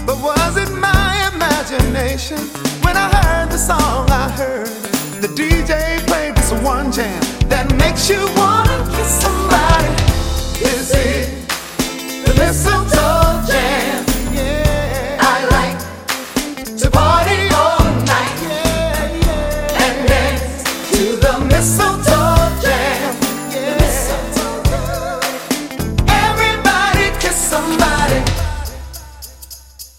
But was it my imagination when I heard the song I heard? The DJ played this one jam that makes you wanna kiss somebody. Is it the mistletoe?